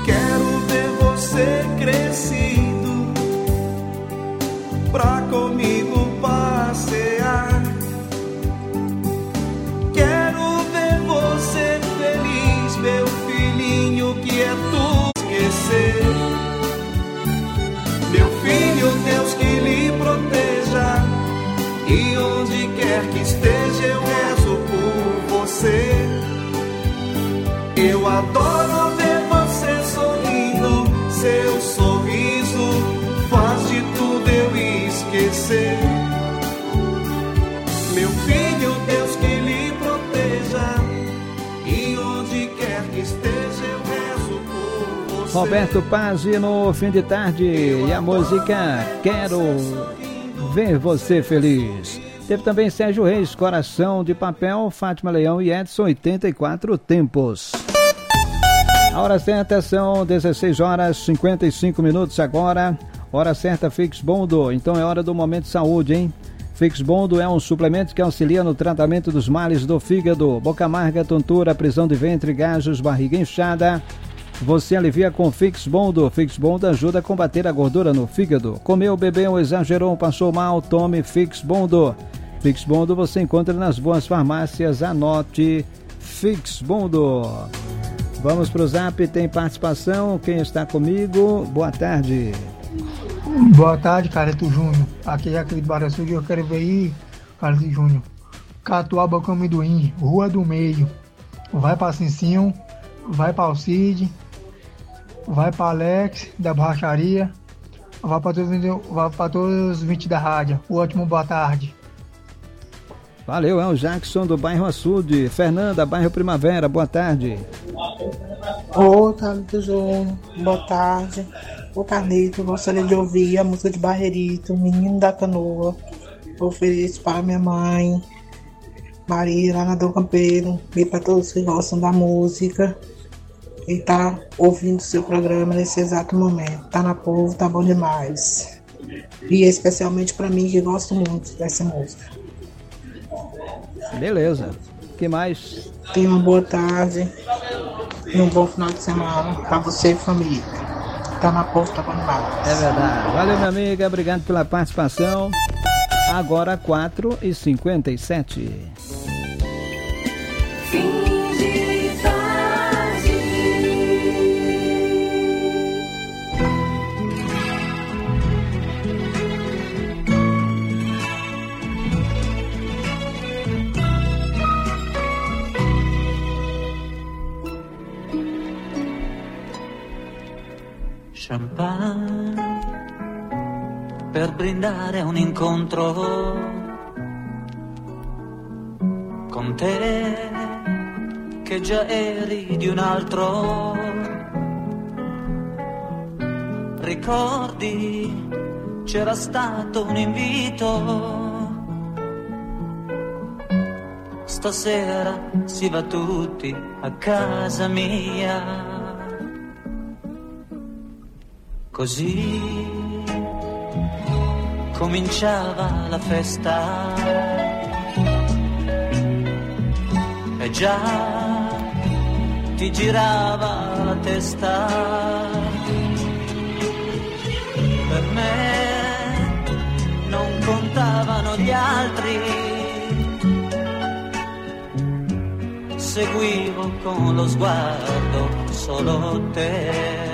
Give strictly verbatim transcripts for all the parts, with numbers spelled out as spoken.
Quero ver você crescido pra comigo passear. Quero ver você feliz, meu filhinho, que é tu esquecer. Meu filho, Deus que lhe proteja, e onde quer que esteja eu rezo por você. Eu adoro ver você sorrindo, seu sorriso faz de tudo eu esquecer. Meu filho, Deus que lhe proteja, e onde quer que esteja eu rezo por você. Roberto Pazzi no fim de tarde, e a música Quero Ver Você Feliz. Teve também Sérgio Reis, Coração de Papel, Fátima Leão e Edson, oitenta e quatro Tempos. A hora certa são dezesseis horas e cinquenta e cinco minutos agora. Hora certa, Fix Bondo. Então é hora do Momento Saúde, hein? Fix Bondo é um suplemento que auxilia no tratamento dos males do fígado, boca amarga, tontura, prisão de ventre, gajos, barriga inchada. Você alivia com Fix Bondo. Fix Bondo ajuda a combater a gordura no fígado. Comeu, bebeu, exagerou, passou mal, tome Fix Bondo. Fix Bondo você encontra nas boas farmácias. Anote Fix Bondo. Vamos pro Zap, tem participação. Quem está comigo? Boa tarde. Boa tarde, Carito Júnior. Aqui é aquele do Baraçu que eu quero ver aí, Carito Júnior. Catuaba com amendoim, Rua do Meio. Vai pra Cincinho, vai pra Alcide, vai pra Alex da borracharia, vai pra todos, vai pra todos os vinte da rádio. Um ótimo boa tarde. Valeu, é o Jackson do bairro Açude. Fernanda, bairro Primavera, boa tarde. Ô, Carito Júnior, boa tarde. Ô, Carlito, gostaria de ouvir a música de Barreirito, Menino da Canoa. Ofereço para minha mãe, Maria, lá na Dom Campeiro, e para todos que gostam da música e tá ouvindo o seu programa nesse exato momento. Tá na Povo, tá bom demais. E especialmente para mim, que gosto muito dessa música. Beleza. O que mais? Tenha uma boa tarde e um bom final de semana para você e família. Tá na Povo, tá bom demais. É verdade. Valeu, minha amiga. Obrigado pela participação. Agora quatro e cinquenta e sete. Fim de tarde. Champagne per brindare un incontro con te che già eri di un altro. Ricordi, c'era stato un invito, stasera si va tutti a casa mia. Così cominciava la festa e già ti girava la testa. Per me non contavano gli altri, seguivo con lo sguardo solo te.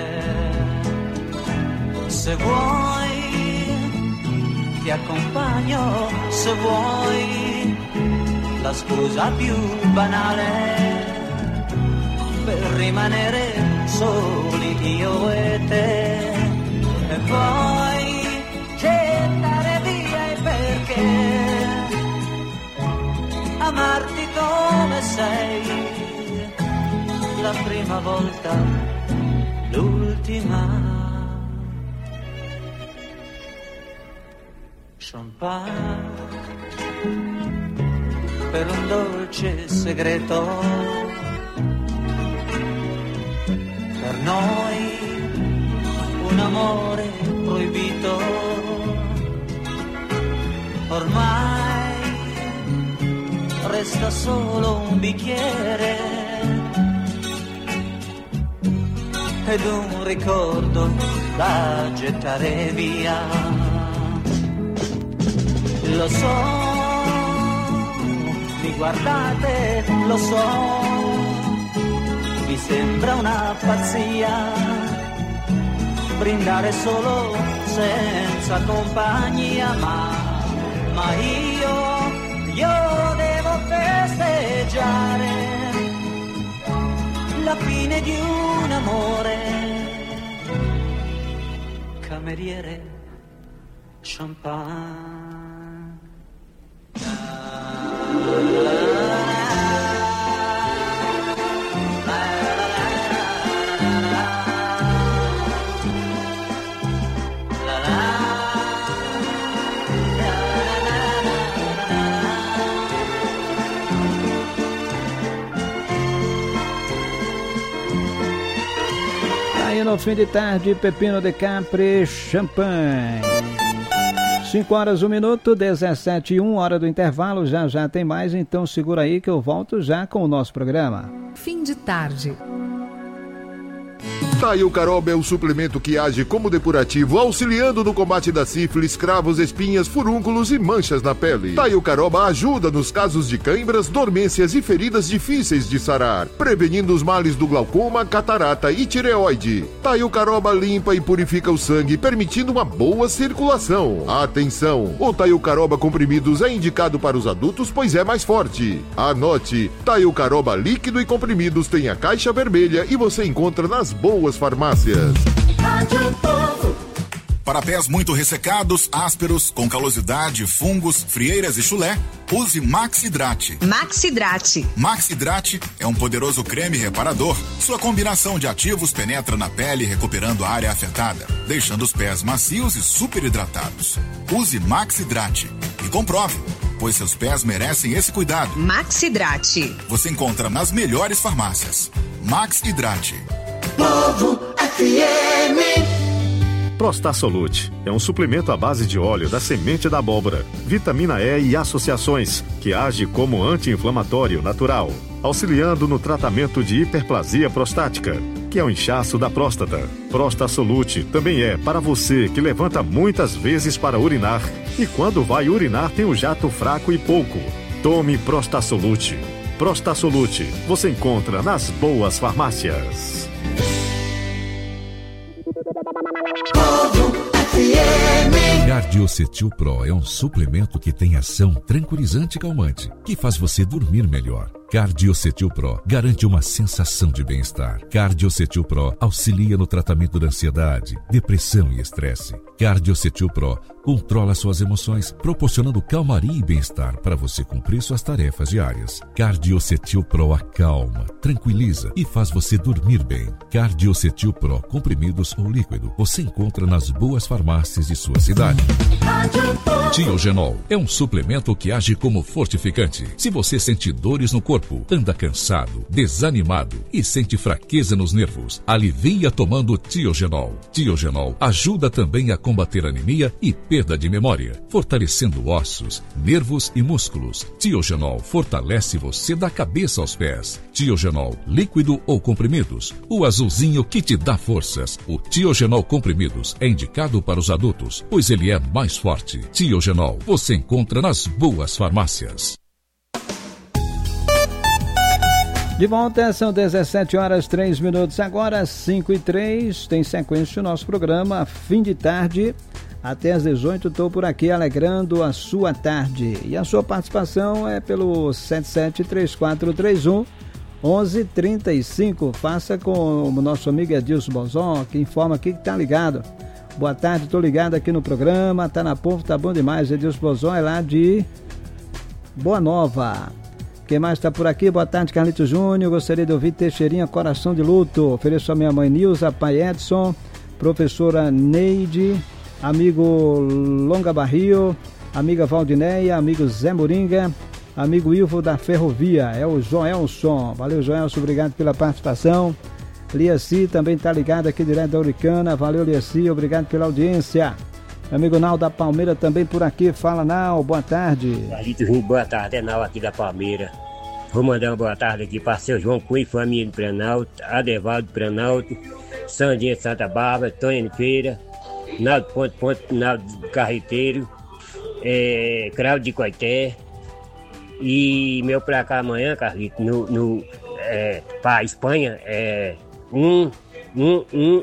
Se vuoi ti accompagno, se vuoi la scusa più banale per rimanere soli io e te. E poi gettare via il perché, amarti come sei, la prima volta, l'ultima. Champagne per un dolce segreto, per noi un amore proibito. Ormai resta solo un bicchiere ed un ricordo da gettare via. Lo so, mi guardate, lo so, vi sembra una pazzia brindare solo senza compagnia, ma, ma io, io devo festeggiare la fine di un amore. Cameriere, champagne. Aí no fim de tarde, Pepino de Capri, champanhe. cinco horas, um minuto, dezessete e um, hora do intervalo, já já tem mais, então segura aí que eu volto já com o nosso programa. Fim de tarde. Taio Caroba é o suplemento que age como depurativo, auxiliando no combate da sífilis, cravos, espinhas, furúnculos e manchas na pele. Taio Caroba ajuda nos casos de cãibras, dormências e feridas difíceis de sarar, prevenindo os males do glaucoma, catarata e tireoide. Taio Caroba limpa e purifica o sangue, permitindo uma boa circulação. Atenção! O Taio Caroba comprimidos é indicado para os adultos, pois é mais forte. Anote! Taio Caroba líquido e comprimidos tem a caixa vermelha e você encontra nas boas farmácias. Para pés muito ressecados, ásperos, com calosidade, fungos, frieiras e chulé, use Maxidrate. Maxidrate. Maxidrate é um poderoso creme reparador. Sua combinação de ativos penetra na pele, recuperando a área afetada, deixando os pés macios e super hidratados. Use Maxidrate e comprove, pois seus pés merecem esse cuidado. Maxidrate. Você encontra nas melhores farmácias. Maxidrate. Povo F M. Prostasolute é um suplemento à base de óleo da semente da abóbora, vitamina E e associações, que age como anti-inflamatório natural, auxiliando no tratamento de hiperplasia prostática, que é o inchaço da próstata. Prostasolute também é para você que levanta muitas vezes para urinar e quando vai urinar tem o jato fraco e pouco. Tome Prostasolute. Prostasolute você encontra nas boas farmácias. Cardiocetil Pro é um suplemento que tem ação tranquilizante e calmante, que faz você dormir melhor. Cardiocetil Pro garante uma sensação de bem-estar. Cardiocetil Pro auxilia no tratamento da ansiedade, depressão e estresse. Cardiocetil Pro controla suas emoções, proporcionando calmaria e bem-estar para você cumprir suas tarefas diárias. Cardiocetil Pro acalma, tranquiliza e faz você dormir bem. Cardiocetil Pro, comprimidos ou líquido, você encontra nas boas farmácias de sua cidade. Tiogenol é um suplemento que age como fortificante. Se você sente dores no corpo, anda cansado, desanimado e sente fraqueza nos nervos, alivia tomando Tiogenol. Tiogenol ajuda também a combater anemia e perda de memória, fortalecendo ossos, nervos e músculos. Tiogenol fortalece você da cabeça aos pés. Tiogenol, líquido ou comprimidos, o azulzinho que te dá forças. O Tiogenol comprimidos é indicado para os adultos, pois ele é mais forte. Tiogenol você encontra nas boas farmácias. De volta, são dezessete horas, três minutos, agora cinco e três, tem sequência o nosso programa, fim de tarde, até às dezoito, estou por aqui alegrando a sua tarde, e a sua participação é pelo sete sete três quatro três um, onze trinta e cinco, faça com o nosso amigo Edilson Bozon, que informa aqui que tá ligado. Boa tarde, estou ligado aqui no programa, tá na povo, tá bom demais, Edilson Bozon é lá de Boa Nova. Quem mais está por aqui? Boa tarde, Carlito Júnior. Gostaria de ouvir Teixeirinha, Coração de Luto. Ofereço a minha mãe Nilza, pai Edson, professora Neide, amigo Longa Barrio, amiga Valdineia, amigo Zé Moringa, amigo Ivo da Ferrovia. É o Joelson. Valeu, Joelson. Obrigado pela participação. Liaci também está ligado aqui direto da Uricana. Valeu, Liaci. Obrigado pela audiência. Amigo Nau da Palmeira também por aqui. Fala, Nau. Boa tarde. Carlito Júnior, boa tarde. É Nau aqui da Palmeira. Vou mandar uma boa tarde aqui para seu João Cunha, família do Planalto, Adevaldo do Planalto, Sandinha de Santa Bárbara, Tonho de Feira, Naldo Ponte Ponte, Naldo Carreteiro, é, Cravo de Coité. E meu pra cá amanhã, Carlito, no, no, é, pra Espanha, é um, um, um,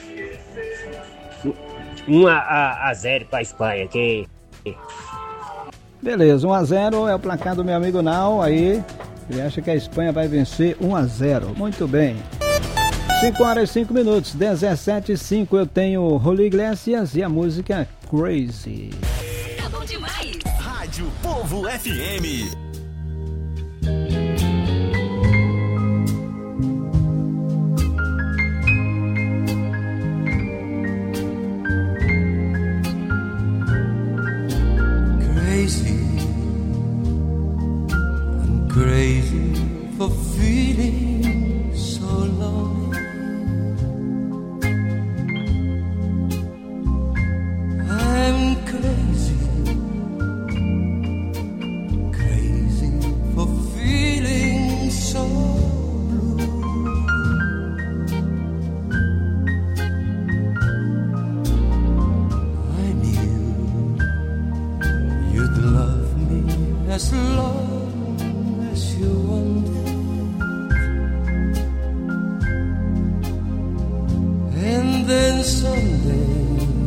um a, a, a zero pra Espanha, que... Beleza, um a zero é o placar do meu amigo Nau, aí ele acha que a Espanha vai vencer um a zero, muito bem. cinco horas e cinco minutos, dezessete e cinco, eu tenho Julio Iglesias e a música Crazy. Tá bom demais. Rádio Povo F M. Crazy for feeling so lonely. I'm crazy, crazy for feeling so blue. I knew you'd love me as long you wanted, and then someday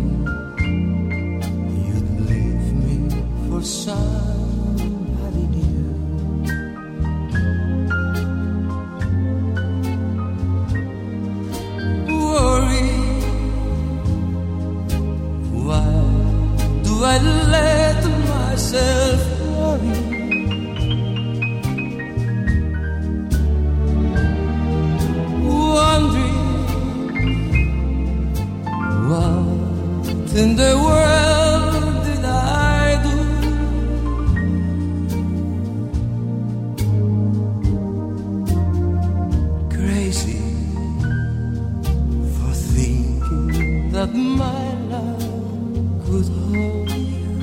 you'd leave me for somebody new. Worry, why do I let myself worry? In the world did I do? Crazy for thinking that my love could hold you.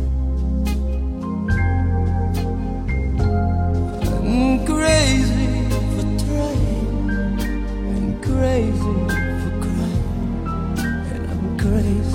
I'm crazy for trying, I'm crazy for crying, and I'm crazy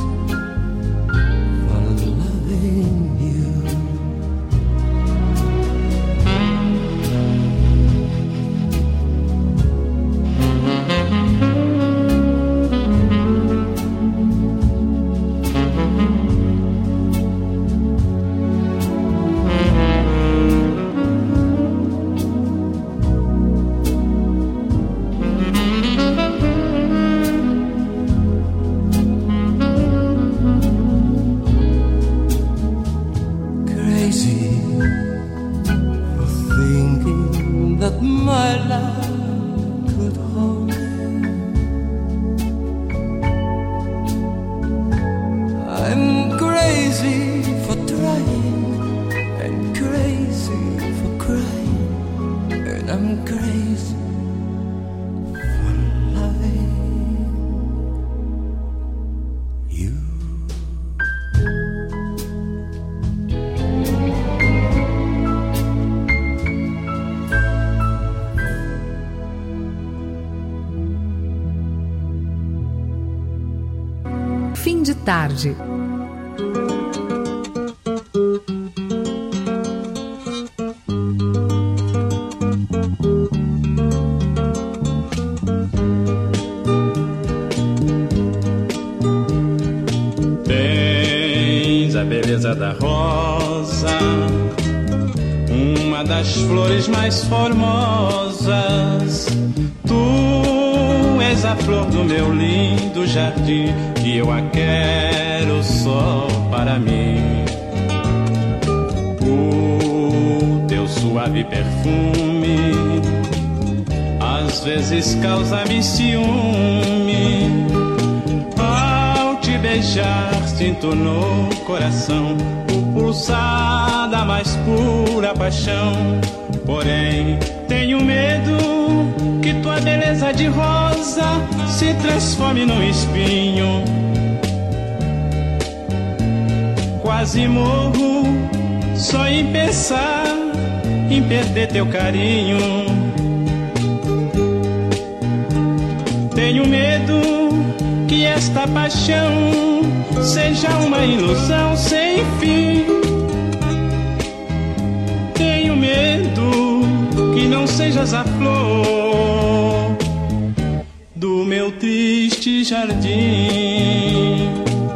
Tarde. Tens a beleza da rosa, uma das flores mais formosas. Tu és a flor do meu lindo jardim, que eu a quero só para mim. O teu suave perfume às vezes causa-me ciúme. Ao te beijar sinto no coração o pulsar da mais pura paixão. Porém tenho medo que tua beleza de rosa se transforme num espinho. Quase morro só em pensar em perder teu carinho. Tenho medo que esta paixão seja uma ilusão sem fim. Tenho medo que não sejas a flor do meu triste jardim.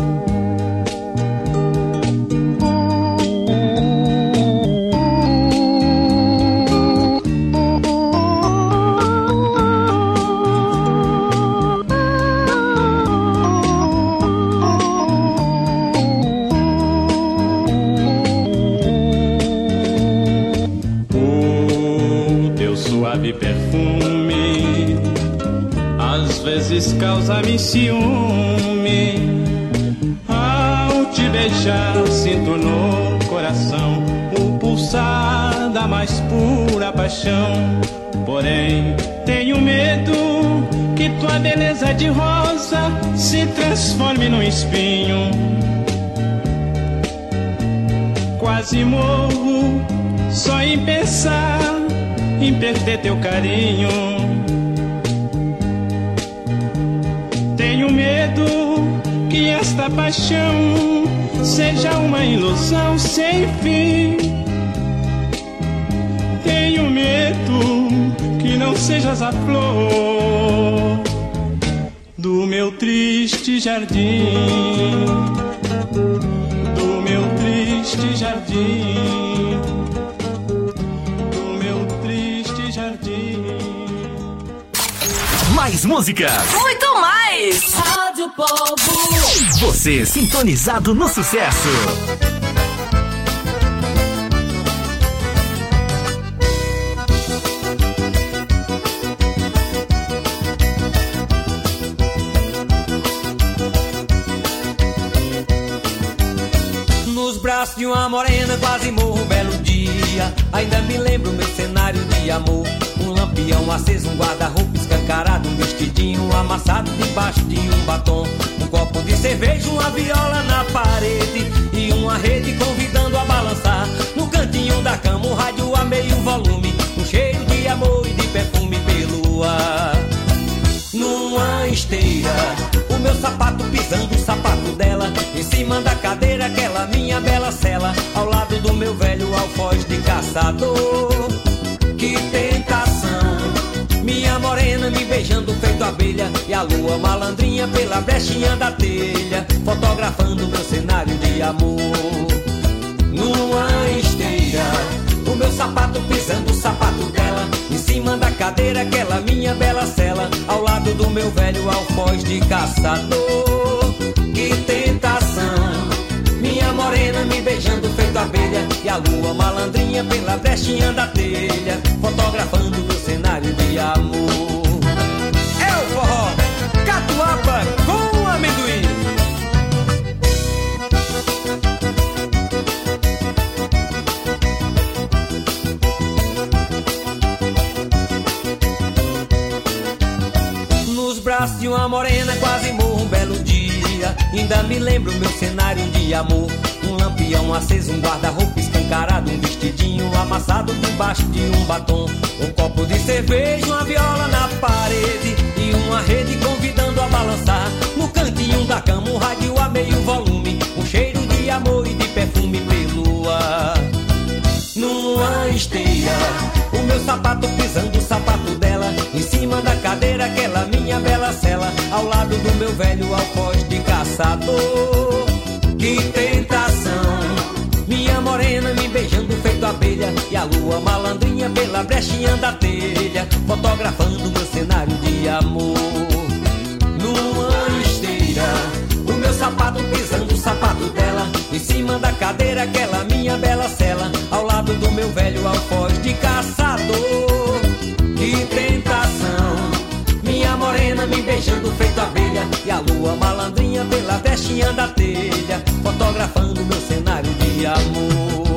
Perfume às vezes causa-me ciúme. Ao te beijar sinto no coração o pulsar da mais pura paixão. Porém tenho medo que tua beleza de rosa se transforme num espinho. Quase morro só em pensar em perder teu carinho. Tenho medo que esta paixão seja uma ilusão sem fim. Tenho medo que não sejas a flor do meu triste jardim, do meu triste jardim. Mais músicas. Muito mais. Rádio Povo. Você sintonizado no sucesso. Nos braços de uma morena quase morro um belo dia. Ainda me lembro meu cenário de amor. Um lampião aceso, um guarda-roupa escancarado, um vestidinho amassado debaixo de um batom. Um copo de cerveja, uma viola na parede e uma rede convidando a balançar. No cantinho da cama, um rádio a meio volume, um cheiro de amor e de perfume pelo ar. Numa esteira, o meu sapato pisando o sapato dela, em cima da cadeira aquela minha bela cela, ao lado do meu velho alfoz de caçador. Que tentação, minha morena me beijando feito abelha, e a lua malandrinha pela brechinha da telha, fotografando meu cenário de amor. Numa esteira, o meu sapato pisando o sapato dela, em cima da cadeira aquela minha bela cela, ao lado do meu velho alfoz de caçador. Que tentação, minha morena me beijando feito abelha, e a lua malandrinha pela brechinha da telha, fotografando meu cenário de amor. É o forró Catuaba com amendoim. Nos braços de uma morena quase morro um belo dia. Ainda me lembro meu cenário de amor. Um lampião aceso, um guarda-roupa escancarado, um vestidinho amassado debaixo de um batom. Um copo de cerveja, uma viola na parede e uma rede convidando a balançar. No cantinho da cama, um rádio a meio volume, um cheiro de amor e de perfume pelo ar. Numa esteira, o meu sapato pisando o sapato dela, em cima da cadeira aquela minha bela cela, ao lado do meu velho alfoz de caçador. Que tentação, minha morena me beijando feito abelha, e a lua malandrinha pela brechinha da telha, fotografando meu cenário de amor. Numa esteira, o meu sapato pisando o sapato dela, em cima da cadeira aquela minha bela cela, ao lado do meu velho alfoz de caçador. Que tentação, minha morena me beijando feito abelha, e a lua malandrinha pela brechinha da telha, fotografando meu cenário de amor.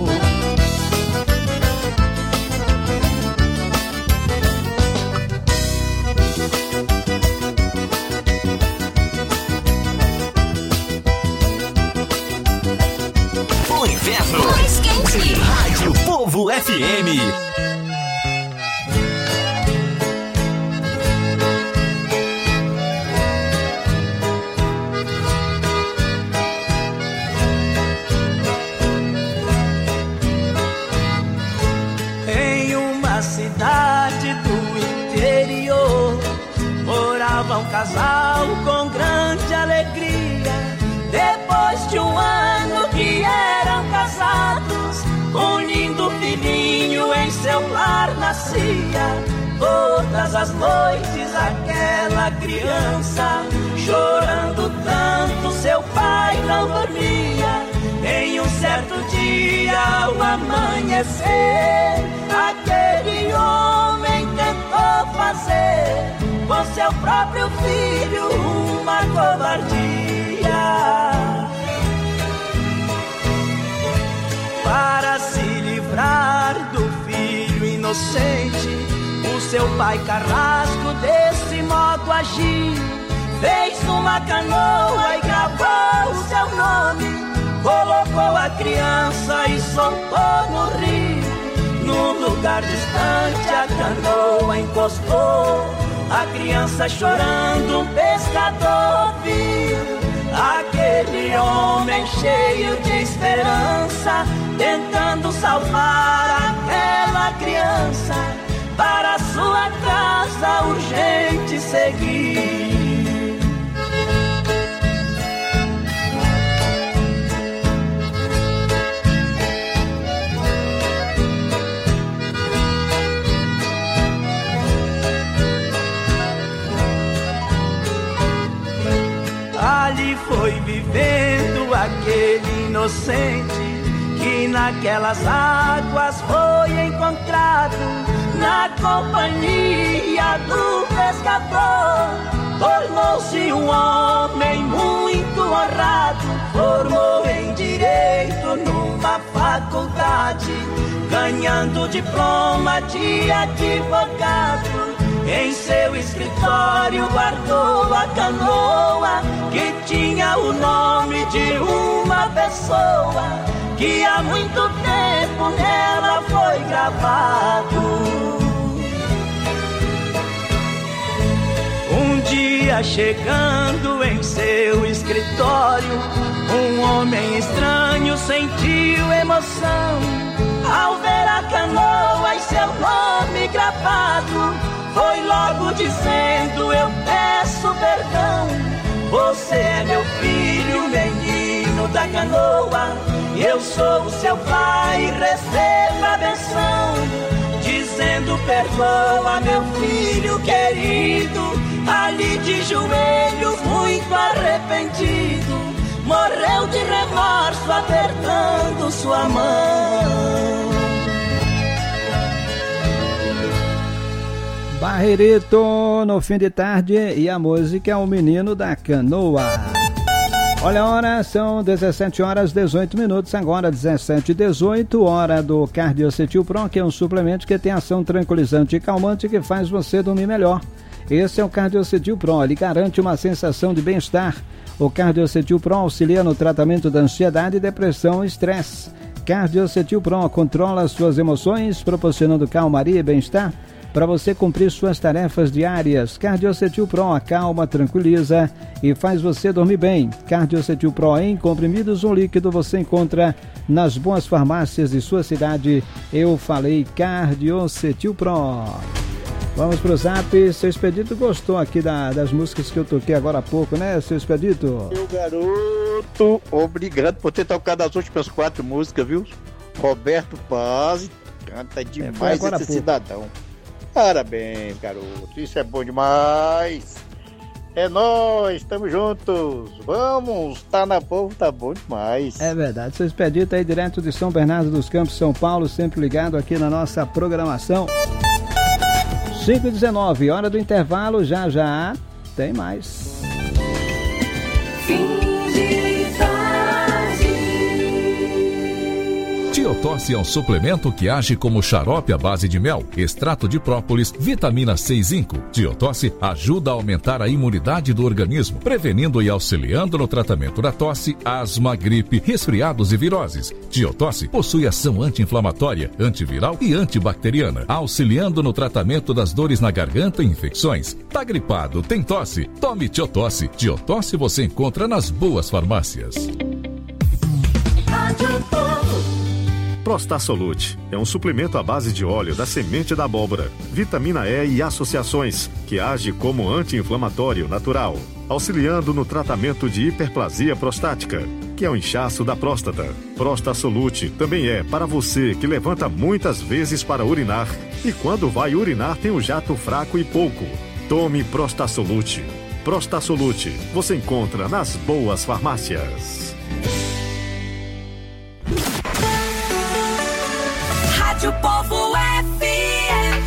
O inverno mais quente. Rádio Povo F M. casal com grande alegria. Depois de um ano que eram casados, um lindo filhinho em seu lar nascia. Todas as noites aquela criança, chorando tanto, seu pai não dormia. Em um certo dia, ao amanhecer, aquele homem tentou fazer com seu próprio filho uma covardia. Para se livrar do filho inocente, o seu pai carrasco desse modo agiu. Fez uma canoa e gravou o seu nome, colocou a criança e soltou no rio. Num lugar distante a canoa encostou, a criança chorando um pescador viu. Aquele homem cheio de esperança, tentando salvar aquela criança, para sua casa urgente seguir. Ali foi vivendo aquele inocente, que naquelas águas foi encontrado, na companhia do pescador. Tornou-se um homem muito honrado, formou em direito numa faculdade, ganhando diploma de advogado. Em seu escritório guardou a canoa, que tinha o nome de uma pessoa, que há muito tempo nela foi gravado. Um dia chegando em seu escritório, um homem estranho sentiu emoção ao ver a canoa e seu nome gravado. Foi logo dizendo: eu peço perdão, você é meu filho, menino da canoa. Eu sou o seu pai, receba a benção. Dizendo: perdoa, meu filho querido. Ali de joelhos, muito arrependido, morreu de remorso, apertando sua mão. Barreirito no fim de tarde, e a música é o Menino da Canoa. Olha a hora, são dezessete horas e dezoito minutos, agora dezessete e dezoito, hora do Cardiocetil Pro, que é um suplemento que tem ação tranquilizante e calmante que faz você dormir melhor. Esse é o Cardiocetil Pro, ele garante uma sensação de bem-estar. O Cardiocetil Pro auxilia no tratamento da ansiedade, depressão e estresse. Cardiocetil Pro controla suas emoções, proporcionando calmaria e bem-estar para você cumprir suas tarefas diárias. Cardiocetil Pro acalma, tranquiliza e faz você dormir bem. Cardiocetil Pro em comprimidos, um líquido você encontra nas boas farmácias de sua cidade. Eu falei Cardiocetil Pro. Vamos pro zap. Seu Expedito gostou aqui da, das músicas que eu toquei agora há pouco, né, seu Expedito? Meu garoto, obrigado por ter tocado as últimas quatro músicas, viu? Roberto Paz, canta demais é, esse cidadão. Parabéns, garoto, isso é bom demais. É nóis, estamos juntos. Vamos, tá na povo, tá bom demais. É verdade, seu Expedito aí direto de São Bernardo dos Campos, São Paulo, sempre ligado aqui na nossa programação. cinco e dezenove, hora do intervalo, já já tem mais. Tiotosse é um suplemento que age como xarope à base de mel, extrato de própolis, vitamina C e zinco. Tiotosse ajuda a aumentar a imunidade do organismo, prevenindo e auxiliando no tratamento da tosse, asma, gripe, resfriados e viroses. Tiotosse possui ação anti-inflamatória, antiviral e antibacteriana, auxiliando no tratamento das dores na garganta e infecções. Tá gripado, tem tosse? Tome Tiotosse. Tiotosse você encontra nas boas farmácias. Prostasolute é um suplemento à base de óleo da semente da abóbora, vitamina E e associações, que age como anti-inflamatório natural, auxiliando no tratamento de hiperplasia prostática, que é o inchaço da próstata. Prostasolute também é para você que levanta muitas vezes para urinar e quando vai urinar tem um jato fraco e pouco. Tome Prostasolute. Prostasolute você encontra nas boas farmácias. Rádio Povo F M.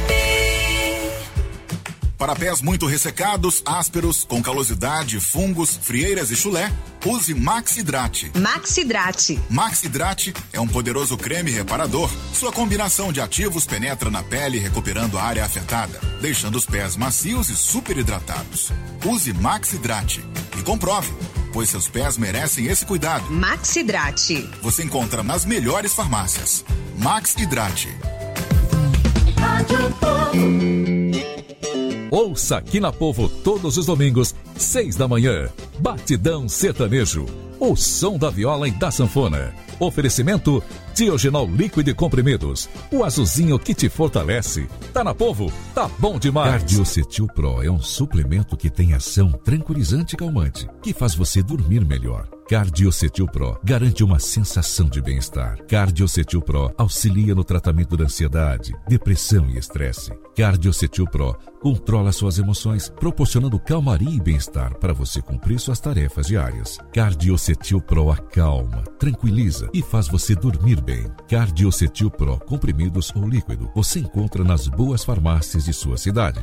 Para pés muito ressecados, ásperos, com calosidade, fungos, frieiras e chulé, use Maxidrate. Maxidrate. Maxidrate é um poderoso creme reparador. Sua combinação de ativos penetra na pele, recuperando a área afetada, deixando os pés macios e super hidratados. Use Maxidrate e comprove, pois seus pés merecem esse cuidado. Maxidrate. Você encontra nas melhores farmácias. Maxidrate. Ouça aqui na Povo todos os domingos, seis da manhã. Batidão Sertanejo. O som da viola e da sanfona. Oferecimento Diogenol líquido e comprimidos. O azulzinho que te fortalece. Tá na Povo? Tá bom demais. Cardiocetil Pro é um suplemento que tem ação tranquilizante e calmante, que faz você dormir melhor. Cardiocetil Pro garante uma sensação de bem-estar. Cardiocetil Pro auxilia no tratamento da ansiedade, depressão e estresse. Cardiocetil Pro controla suas emoções, proporcionando calmaria e bem-estar para você cumprir suas tarefas diárias. Cardiocetil Pro acalma, tranquiliza e faz você dormir bem. Cardiocetil Pro, comprimidos ou líquido, você encontra nas boas farmácias de sua cidade.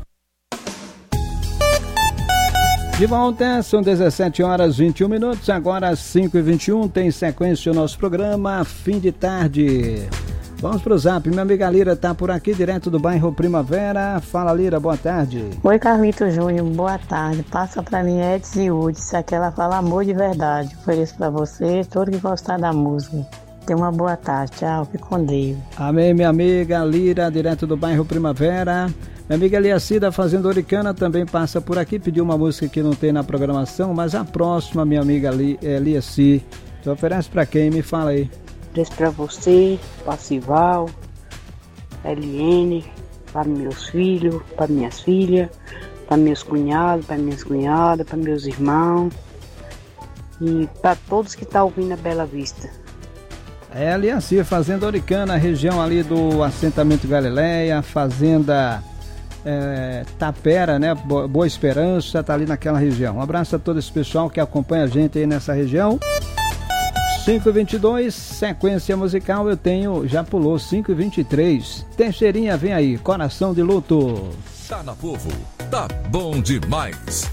De volta, são dezessete horas e vinte e um minutos, agora às cinco e vinte e um, tem sequência o nosso programa Fim de Tarde. Vamos pro Zap, minha amiga Lira tá por aqui, direto do bairro Primavera. Fala, Lira, boa tarde. Oi, Carlito Júnior, boa tarde. Passa pra mim Edson e Udes, aquela fala amor de verdade. Ofereço pra você, todo que gostar da música. Tenha uma boa tarde, tchau, fique com Deus. Amém, minha amiga Lira, direto do bairro Primavera. Minha amiga Eliacida, Fazenda Oricana, também passa por aqui, pediu uma música que não tem na programação, mas a próxima, minha amiga Eliaci, você oferece pra quem? Me fala aí. Ofereço pra você, pra Sival, L N, para meus filhos, para minhas filhas, para meus cunhados, para minhas cunhadas, para meus irmãos e para todos que estão ouvindo a Bela Vista. É ali assim, Fazenda Oricana, região ali do assentamento Galileia, Fazenda é, Tapera, né? Boa Esperança, tá ali naquela região. Um abraço a todo esse pessoal que acompanha a gente aí nessa região. cinco e vinte e dois, sequência musical eu tenho, já pulou, cinco e vinte e três. Teixeirinha, vem aí, Coração de Luto. Tá na Povo, tá bom demais.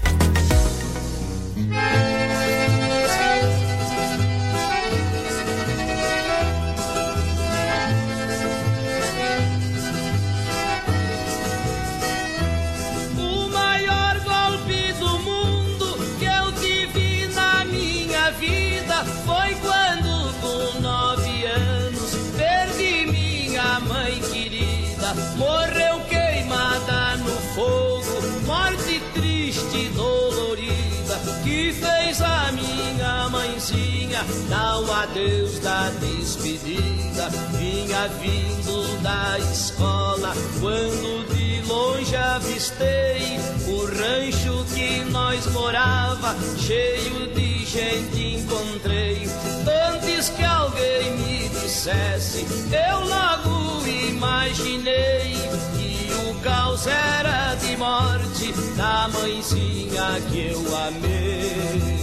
O maior golpe do mundo que eu tive na minha vida foi quando com nove anos perdi minha mãe querida. Morreu queimada no fogo, morte triste e dolorida, que fez a minha mãezinha dar o adeus da despedida. Vinha vindo da escola quando de longe avistei o rancho que nós morava, cheio de gente encontrei. Antes que alguém me dissesse, eu logo imaginei que o caos era de morte da mãezinha que eu amei.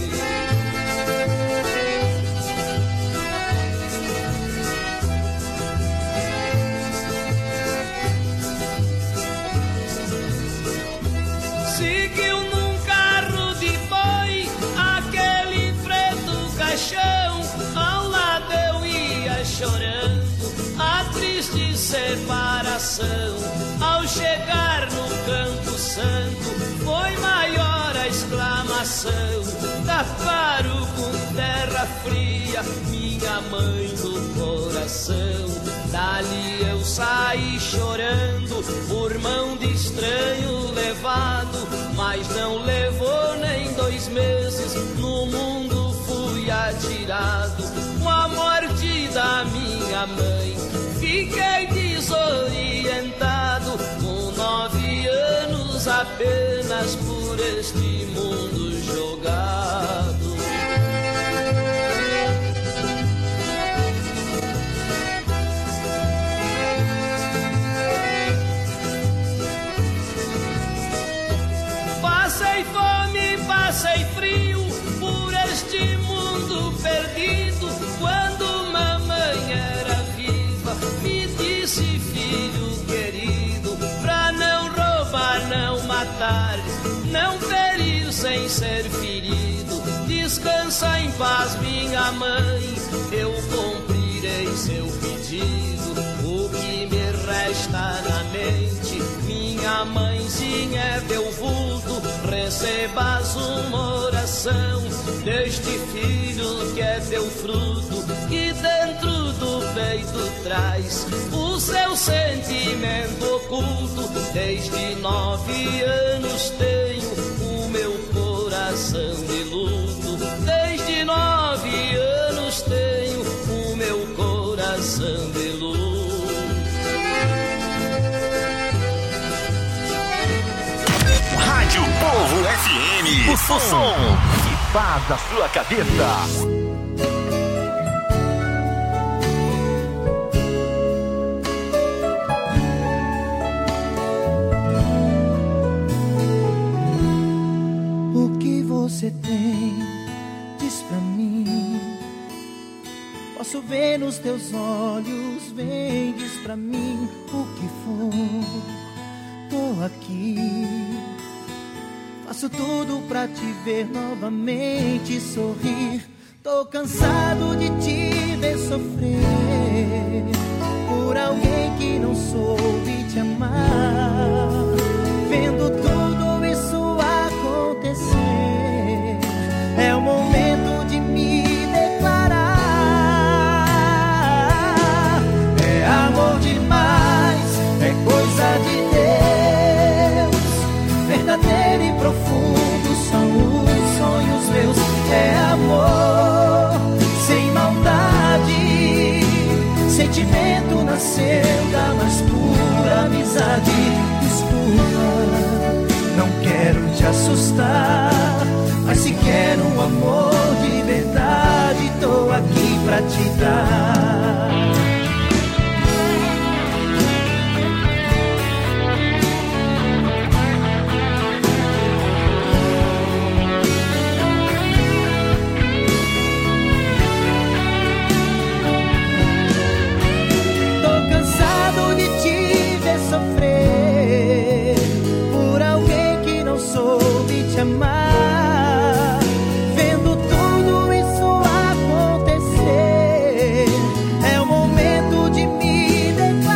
Seguiu num carro de boi aquele preto caixão, ao lado eu ia chorando a triste separação. Ao chegar no Campo Santo foi maior a exclamação: taparam com terra fria minha mãe no coração. Dali eu saí chorando por mão de estranho levado, mas não levou nem dois meses, no mundo fui atirado. Com a morte da minha mãe fiquei desorientado com nove anos apenas por este mundo jogado. Passei fome, passei frio por este mundo perdido. Quando mamãe era viva, me disse: filho querido, pra não roubar, não matar, não ferir sem ser ferido, descansa em paz, minha mãe, eu cumprirei seu pedido. O que me resta na mente, minha mãezinha, é teu vulto, recebas uma oração deste filho que é teu fruto, que dentro do peito traz o seu sentimento oculto. Desde nove anos tenho o meu coração de luto, desde nove anos tenho o meu coração de luto. Rádio Povo F M, o som que faz a sua cabeça. O que você tem, diz pra mim. Posso ver nos teus olhos, vem, diz pra mim o que for. Tô aqui, faço tudo pra te ver novamente sorrir. Tô cansado de te ver sofrer por alguém que não soube te amar. Vendo tudo isso acontecer, é o momento de me declarar. É amor demais, é coisa de Deus, verdadeiro e profundo são os sonhos meus. É amor sem maldade, sentimento nasceu da mais pura amizade. Desculpa, não quero te assustar, mas se quero um amor de verdade, tô aqui pra te dar. Sofrer por alguém que não soube te amar. Vendo tudo isso acontecer, é o momento de me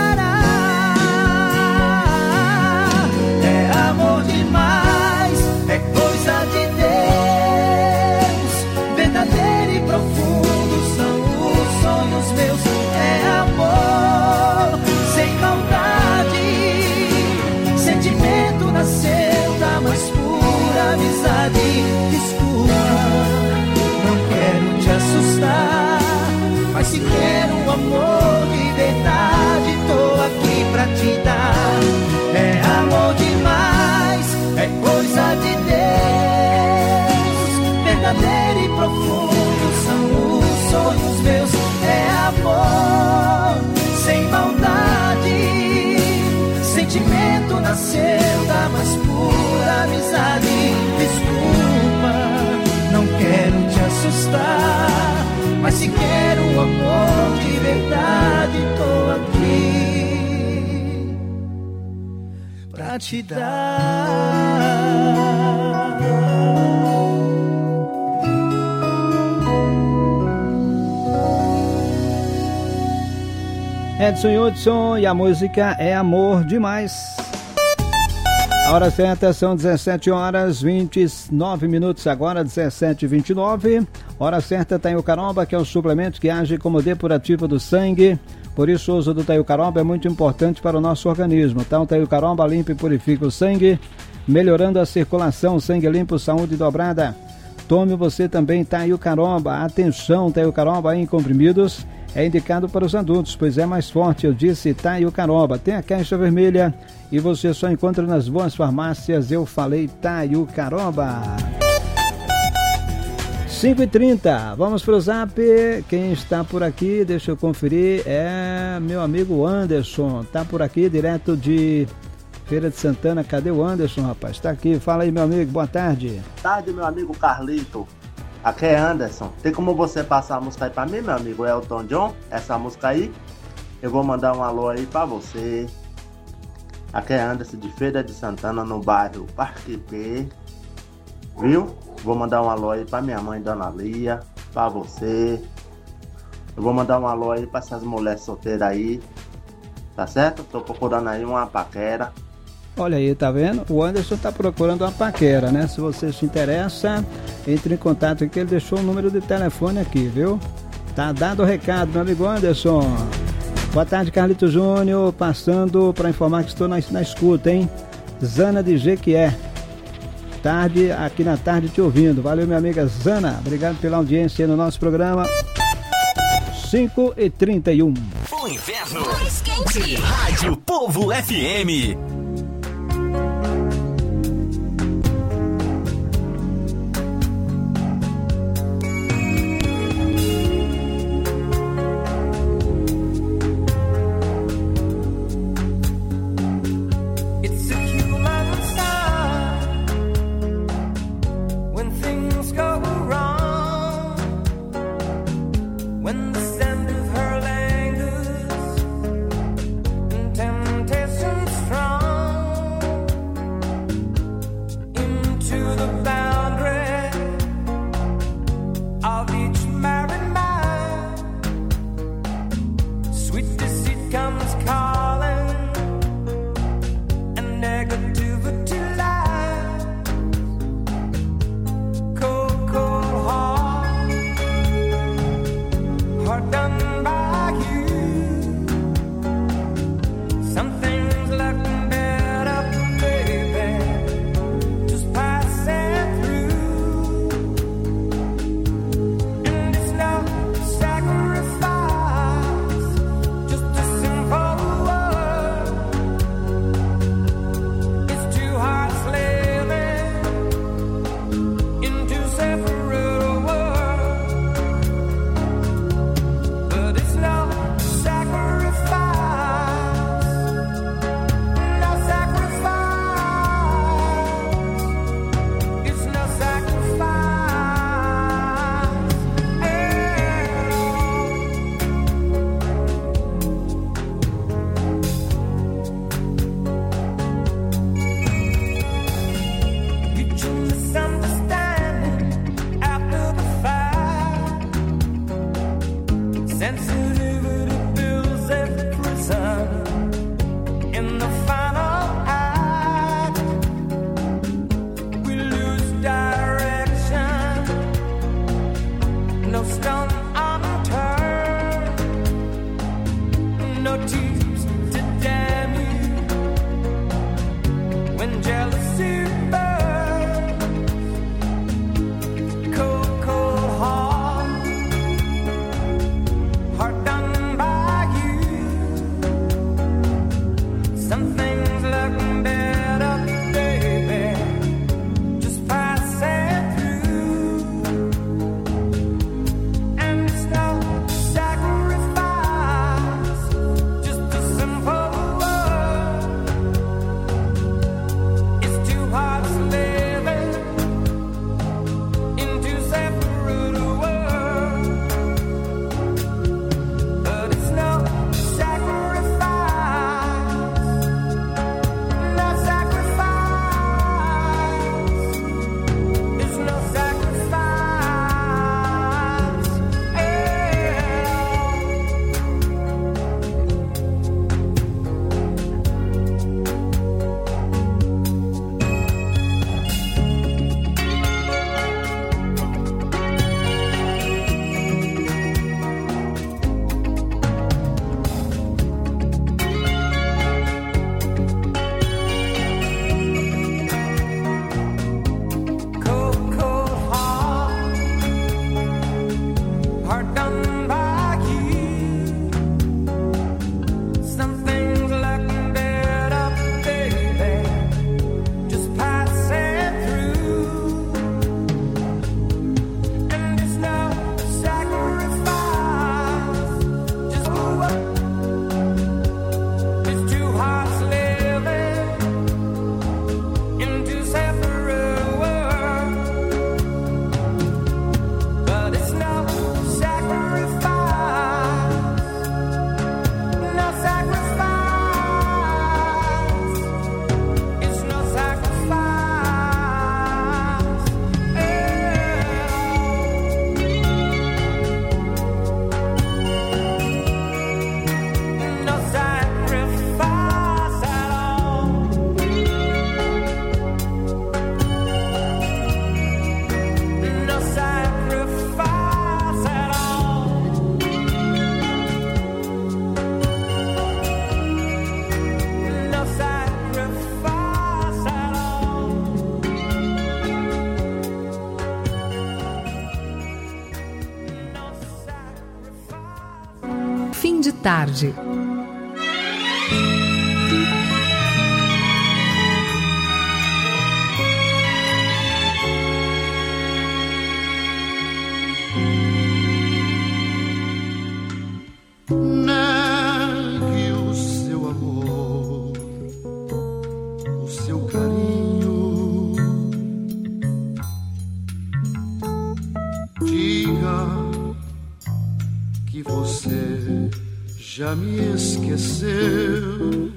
declarar. É amor demais, é coisa de Deus, verdadeiro e profundo são os sonhos meus. É amor sem maldade, sentimento nasceu da mais pura amizade. Desculpa, não quero te assustar, mas se quero um amor de verdade, tô aqui pra te dar. É amor demais, é coisa de Deus, verdadeiro e profundo são os sonhos meus. É amor sem maldade, sentimento nasceu da mais pura amizade. Desculpa, não quero te assustar, mas se quero um amor de verdade, tô aqui pra te dar. Edson Hudson e a música é Amor Demais. A hora certa são dezessete horas e vinte e nove minutos, agora dezessete e vinte e nove. Hora certa, Taiucaromba, que é um suplemento que age como depurativo do sangue. Por isso o uso do Taiucaromba é muito importante para o nosso organismo. Então, o Taiucaromba limpa e purifica o sangue, melhorando a circulação. Sangue limpo, saúde dobrada. Tome você também Taiucaromba. Atenção, Taiucaromba em comprimidos é indicado para os adultos, pois é mais forte, eu disse Taio Caroba. Tem a caixa vermelha e você só encontra nas boas farmácias, eu falei Taio Caroba. cinco e trinta, vamos pro Zap. Quem está por aqui, deixa eu conferir, é meu amigo Anderson, tá por aqui direto de Feira de Santana. Cadê o Anderson, rapaz? Tá aqui, fala aí, meu amigo, boa tarde. Boa tarde, meu amigo Carlito. Aqui é Anderson. Tem como você passar a música aí pra mim, meu amigo Elton John? Essa música aí? Eu vou mandar um alô aí pra você. Aqui é Anderson de Feira de Santana, no bairro Parque P. Viu? Vou mandar um alô aí pra minha mãe, Dona Lia, pra você. Eu vou mandar um alô aí pra essas mulheres solteiras aí. Tá certo? Tô procurando aí uma paquera. Olha aí, tá vendo? O Anderson tá procurando uma paquera, né? Se você se interessa, entre em contato aqui, ele deixou o número de telefone aqui, viu? Tá dado o recado, meu amigo Anderson. Boa tarde, Carlito Júnior, passando para informar que estou na, na escuta, hein? Zana de Jequié. Tarde, aqui na tarde te ouvindo. Valeu, minha amiga Zana. Obrigado pela audiência no nosso programa. cinco e trinta e um. O inverno mais quente. Rádio Povo F M. Strong. fim de tarde. Negue o seu amor, o seu carinho. Diga que você já me esqueceu.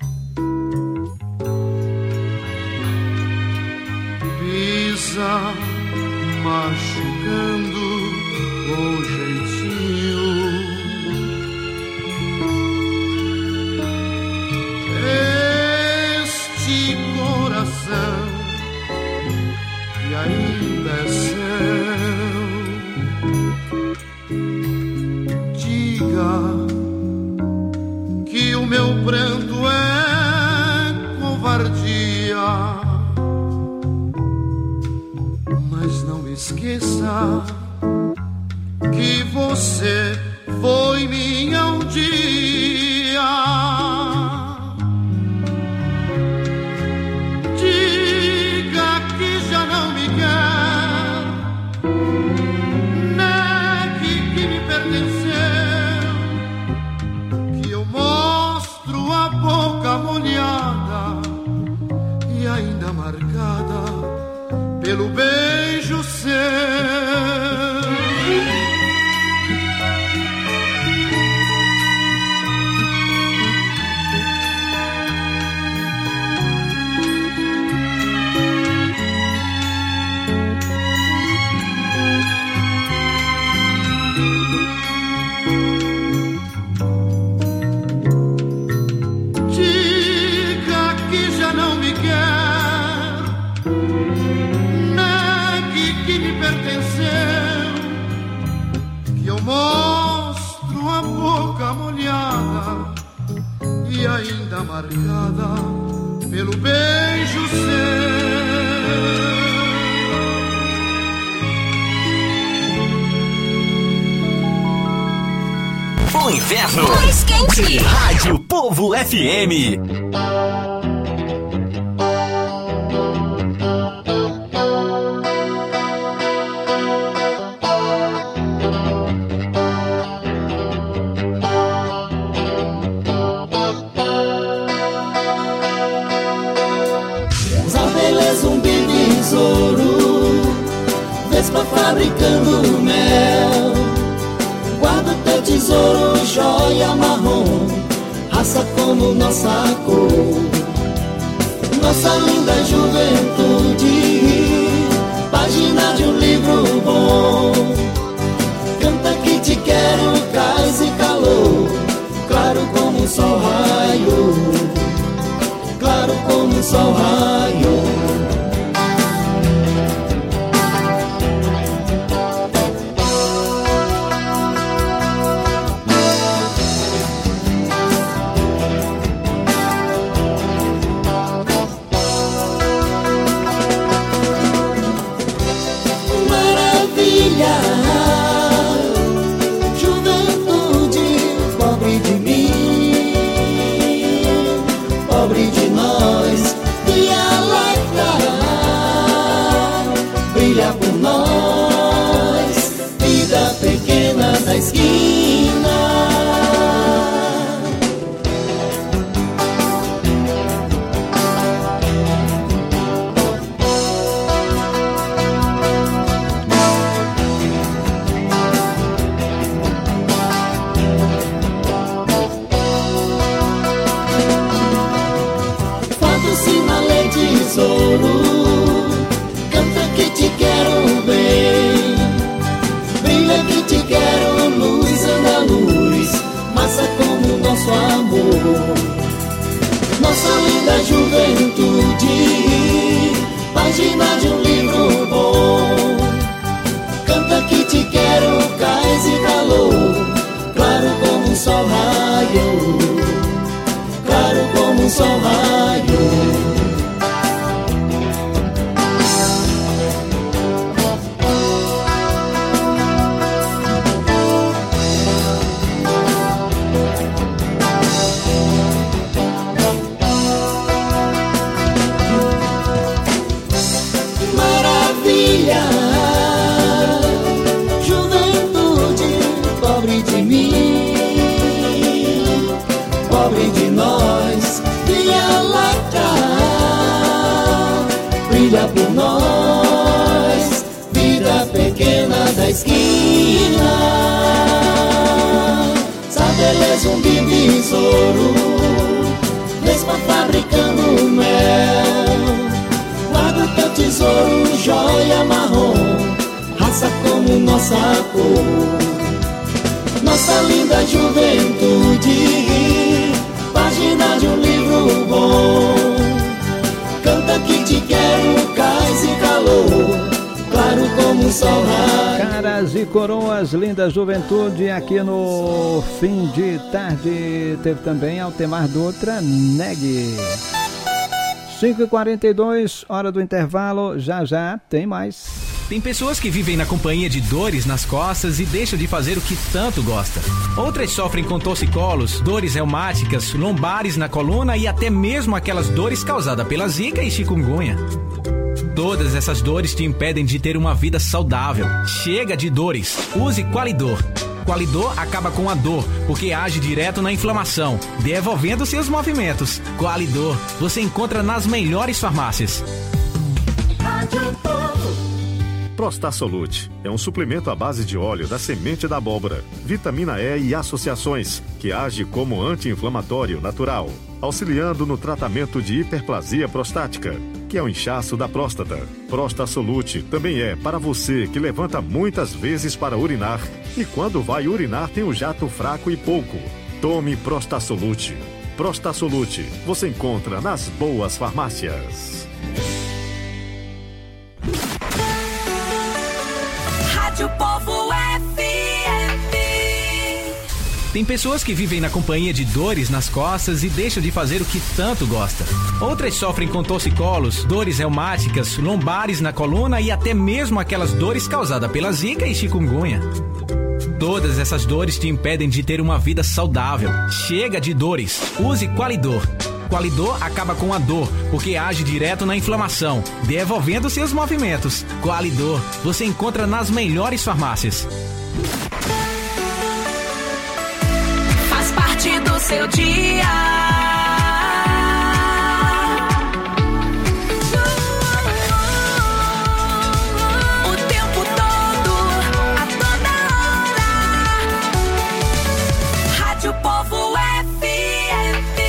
Pisa machucando com jeitinho. Este coração que ainda é seu, diga que o meu pranto é covardia, mas não esqueça que você foi minha um dia. Diga que já não me quer, negue que me pertenceu, que eu mostro a boca molhada e ainda marcada pelo beijo seu. Mostro a boca molhada e ainda marcada pelo beijo seu. O inverno mais quente. Rádio Povo F M. Vespa fabricando mel, guarda teu tesouro, joia marrom, raça como nossa cor. Nossa linda juventude, página de um livro bom. Canta que te quero, cais e calor, claro como o sol raio, claro como o sol raio. cada esquina. Sabeleza, um besouro, mesma fabricando mel. Guarda o teu tesouro, joia marrom, raça como nossa cor. Nossa linda juventude, página de um livro bom. Canta que te quero, cais e calor, claro como o sol raiz. Caras e coroas, linda juventude, aqui no fim de tarde. Teve também Altemar Dutra, Negue. cinco e quarenta e dois, hora do intervalo, já já tem mais. Tem pessoas que vivem na companhia de dores nas costas e deixam de fazer o que tanto gosta. Outras sofrem com torcicolos, dores reumáticas, lombares na coluna e até mesmo aquelas dores causadas pela zika e chikungunya. Todas essas dores te impedem de ter uma vida saudável. Chega de dores. Use Qualidor. Qualidor acaba com a dor, porque age direto na inflamação, devolvendo seus movimentos. Qualidor, você encontra nas melhores farmácias. Prostasolute é um suplemento à base de óleo da semente da abóbora, vitamina E e associações, que age como anti-inflamatório natural, auxiliando no tratamento de hiperplasia prostática, que é o inchaço da próstata. Prostasolute também é para você que levanta muitas vezes para urinar e quando vai urinar tem um jato fraco e pouco. Tome Prostasolute. Prostasolute você encontra nas boas farmácias. Rádio Povo F M. Tem pessoas que vivem na companhia de dores nas costas e deixam de fazer o que tanto gosta. Outras sofrem com torcicolos, dores reumáticas, lombares na coluna e até mesmo aquelas dores causadas pela zika e chikungunya. Todas essas dores te impedem de ter uma vida saudável. Chega de dores. Use Qualidor. Qualidor acaba com a dor, porque age direto na inflamação, devolvendo seus movimentos. Qualidor, você encontra nas melhores farmácias. Faz parte do seu dia. O tempo todo, a toda hora. Rádio Povo F M.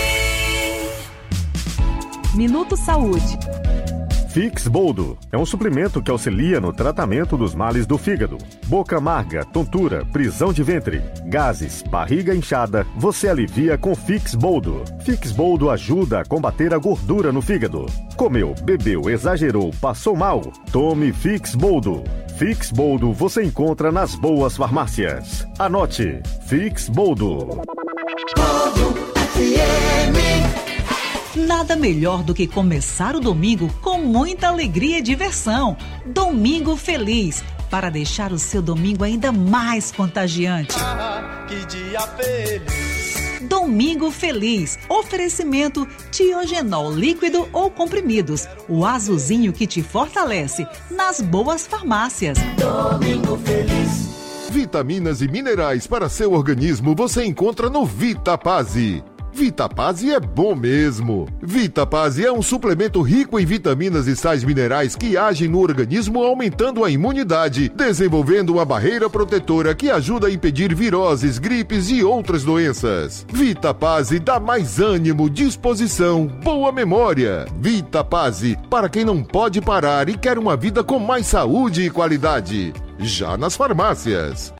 Minuto Saúde. Fixboldo é um suplemento que auxilia no tratamento dos males do fígado. Boca amarga, tontura, prisão de ventre, gases, barriga inchada, você alivia com Fixboldo. Fixboldo ajuda a combater a gordura no fígado. Comeu, bebeu, exagerou, passou mal? Tome Fixboldo. Fixboldo você encontra nas boas farmácias. Anote, Fixboldo. Povo F M. Nada melhor do que começar o domingo com muita alegria e diversão. Domingo Feliz, para deixar o seu domingo ainda mais contagiante. Ah, que dia feliz. Domingo Feliz, oferecimento Tiogenol líquido ou comprimidos, o azulzinho que te fortalece, nas boas farmácias. Domingo Feliz. Vitaminas e minerais para seu organismo você encontra no Vitapase. Vitapase é bom mesmo. Vitapase é um suplemento rico em vitaminas e sais minerais que agem no organismo aumentando a imunidade, desenvolvendo uma barreira protetora que ajuda a impedir viroses, gripes e outras doenças. Vitapase dá mais ânimo, disposição, boa memória. Vitapase, para quem não pode parar e quer uma vida com mais saúde e qualidade. Já nas farmácias.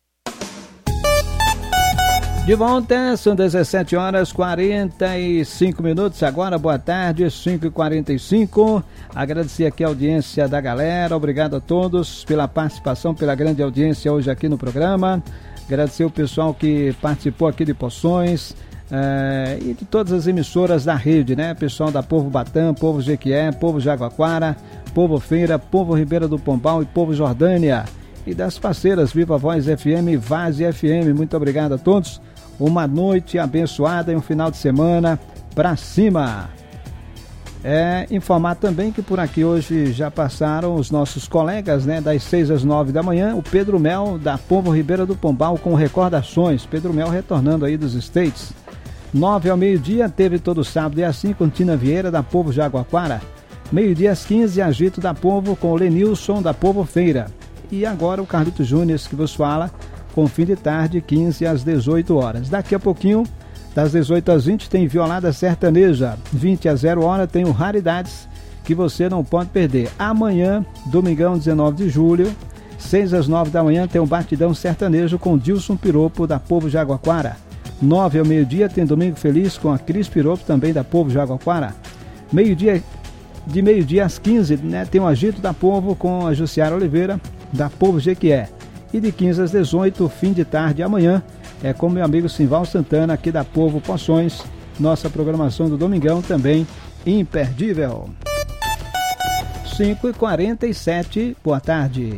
De volta, são dezessete horas e quarenta e cinco minutos agora, boa tarde, cinco e quarenta e cinco. Agradecer aqui a audiência da galera, obrigado a todos pela participação, pela grande audiência hoje aqui no programa. Agradecer o pessoal que participou aqui de Poções eh, e de todas as emissoras da rede, né? Pessoal da Povo Batã, Povo Jequié, Povo Jaguaquara, Povo Feira, Povo Ribeira do Pombal e Povo Jordânia. E das parceiras Viva Voz F M e Vaz F M, muito obrigado a todos. Uma noite abençoada e um final de semana pra cima. É, informar também que por aqui hoje já passaram os nossos colegas, né, das seis às nove da manhã, o Pedro Mel da Povo Ribeira do Pombal com recordações. Pedro Mel retornando aí dos States. Nove ao meio-dia teve todo sábado e assim com Tina Vieira da Povo Jaguaquara. Meio-dia às quinze, agito da Povo com o Lenilson da Povo Feira. E agora o Carlito Júnior que vos fala, com fim de tarde, quinze às dezoito horas. Daqui a pouquinho, das dezoito às vinte, tem Violada Sertaneja. vinte às zero hora tem o Raridades, que você não pode perder. Amanhã, domingão, dezenove de julho, seis às nove da manhã, tem o Batidão Sertanejo com Dilson Piropo, da Povo Jaguaquara. nove ao meio-dia, tem Domingo Feliz com a Cris Piropo, também da Povo Jaguaquara. Meio-dia, de meio-dia às quinze, né, tem o Agito da Povo com a Jussiara Oliveira, da Povo Jequié. E de quinze às dezoito, fim de tarde, amanhã, é com meu amigo Simval Santana, aqui da Povo Poções. Nossa programação do domingão também imperdível. cinco e quarenta e sete, boa tarde.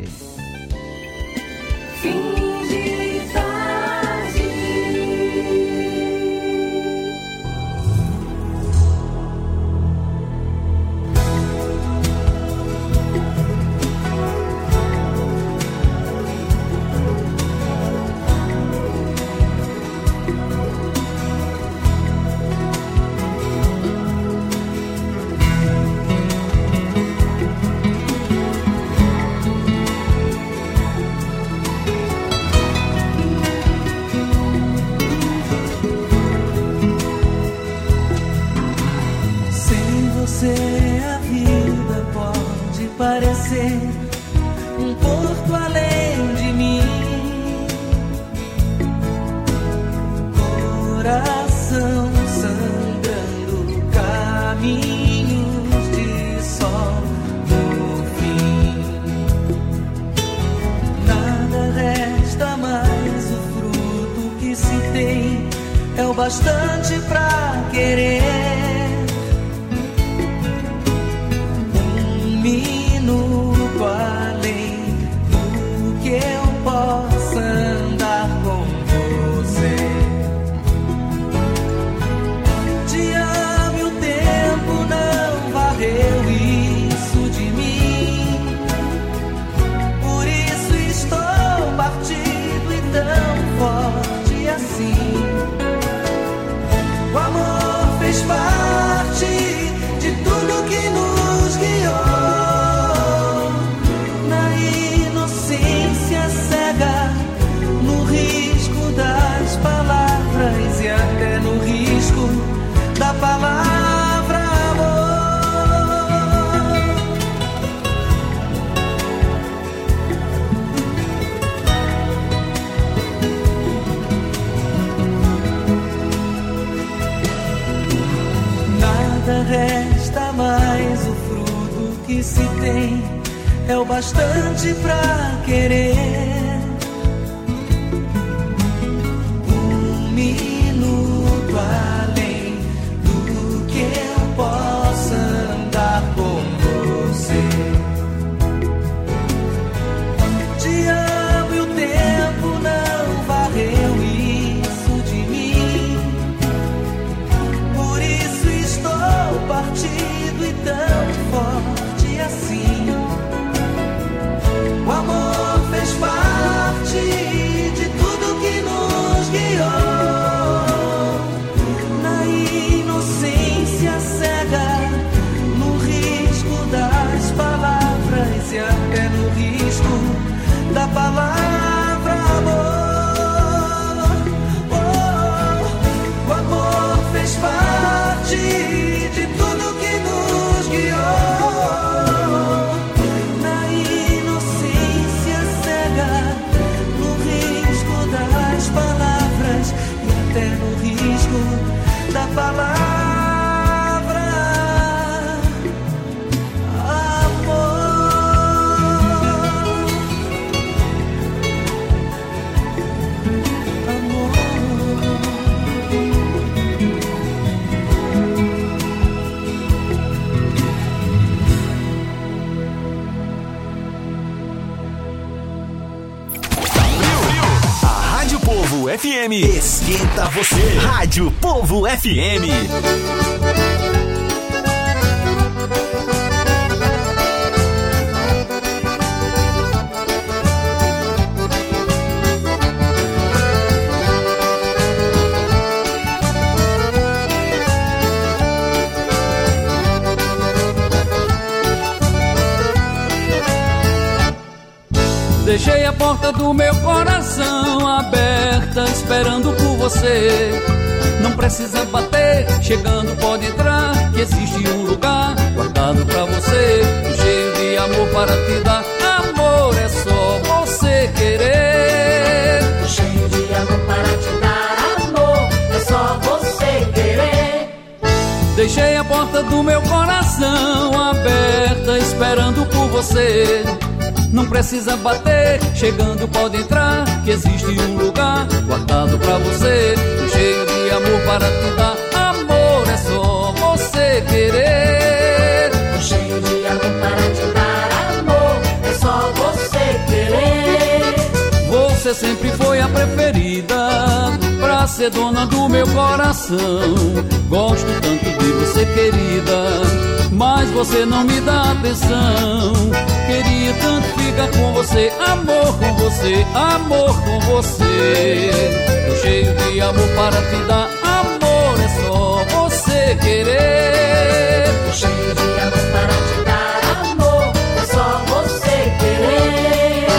Um porto além de mim, coração sangrando, caminhos de sol no fim. Nada resta mais, o fruto que se tem é o bastante pra querer. Um minuto além do que eu possa andar com você. Te amo e o tempo não varreu isso de mim. Por isso estou partido e tão forte assim. O amor fez parte de tudo que nos guiou. E até no risco da palavra amor. Nada resta mais, o fruto que se tem é o bastante pra querer. Além do que eu possa andar com você. Te amo e o tempo não varreu isso de mim. Por isso estou partido e tão forte assim. O amor fez parte de tudo que nos guiou. E até no risco da palavra amor. Oh, o amor fez parte de tudo que nos guiou. Na inocência cega, no risco das palavras e até no risco da palavra. Povo F M, esquenta você. Rádio Povo F M. Deixei a porta do meu coração aberta, esperando por você. Não precisa bater, chegando pode entrar, que existe um lugar guardado pra você, cheio de amor para te dar. Amor é só você querer. Cheio de amor para te dar, amor é só você querer. Deixei a porta do meu coração aberta, esperando por você. Não precisa bater, chegando pode entrar, que existe um lugar guardado pra você, cheio de amor para te dar. Amor é só você querer. Cheio de amor para te dar, amor é só você querer. Você sempre foi a preferida pra ser dona do meu coração. Gosto tanto de você, querida, mas você não me dá atenção. Queria tanto ficar com você, amor com você, amor com você. Tô cheio de amor para te dar, amor é só você querer. Tô cheio de amor para te dar, amor é só você querer.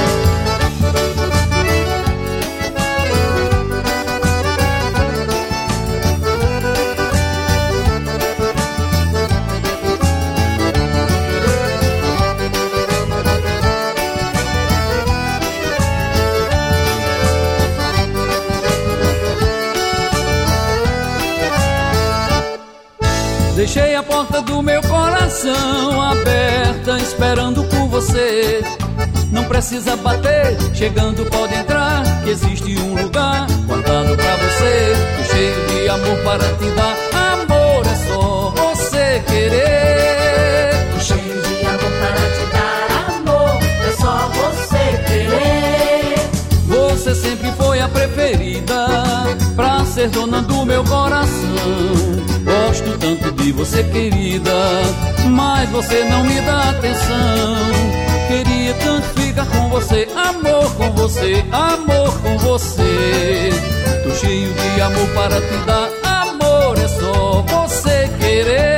Deixei a porta do meu coração aberta, esperando por você. Não precisa bater, chegando pode entrar, que existe um lugar guardado pra você, cheio de amor para te dar. Amor é só você querer. Cheio de amor para te dar, amor é só você querer. Você sempre foi a preferida pra ser dona do meu coração. Gosto tanto de você, querida, mas você não me dá atenção. Queria tanto ficar com você, amor com você, amor com você. Tô cheio de amor para te dar, amor é só você querer.